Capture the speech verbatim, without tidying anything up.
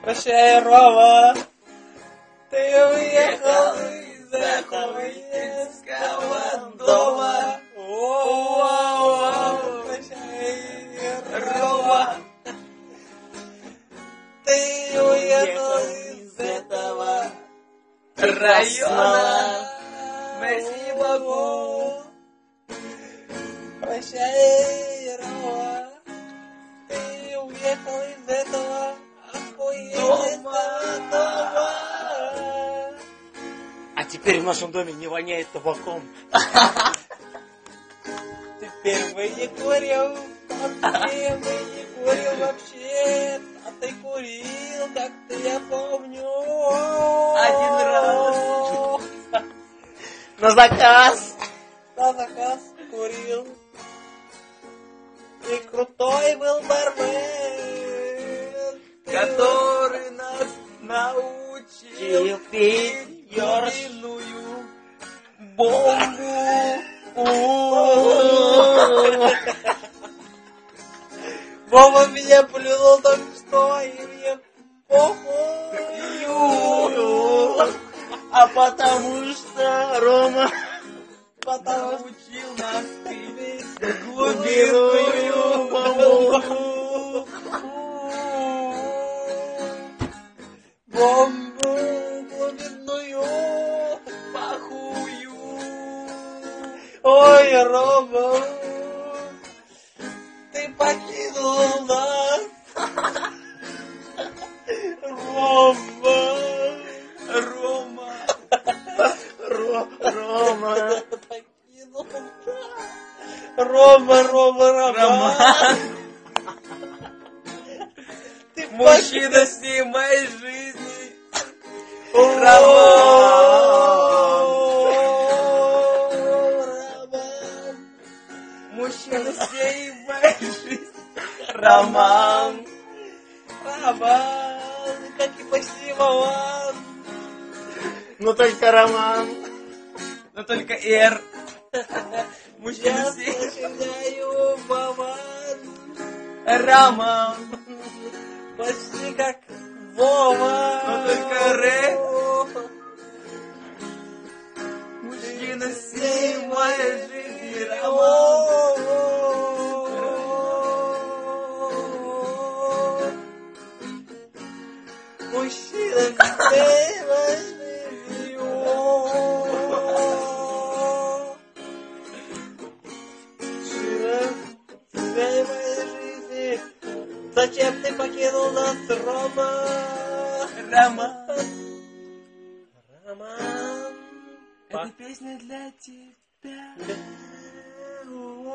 Прощай, Рома, ты уехал из этого детского дома. О-о-о, прощай, Рома, ты уехал из этого района. Merci beaucoup. Прощай, Рома, ты уехал из этого охуенного дома. А теперь в нашем доме не воняет табаком. Теперь мы не курим, вообще мы не курим вообще. А ты курил, как-то я помню. Один раз. На заказ. На заказ курил. И крутой был бармен, который нас научил пить ёршиную бомбу. Вова меня плюнул только что, и мне похуй. А потому что Рома научил нас пить глубинную бомбу. Бомбу глубинную пахую. Ой, Рома, ты покинул нас. Рома, Рома, Ро, Рома. покинул нас. Рома, Рома, Рома. Ты Мужчина пок- всей моей жизни. Роман. Мужчина всей моей жизни. Роман. Роман, как и спасибо вам. Но только Роман. Но только Р. Мужчина Я всей. сочиняю Вован. Роман. Почти как Вова. Но только Р. Мужчина всей моей жизни. Роман. Мужчина всей моей жизни. Мужчина всей моей жизни. Зачем ты покинул нас, Рома? Роман. Роман. Эта песня для тебя. Да.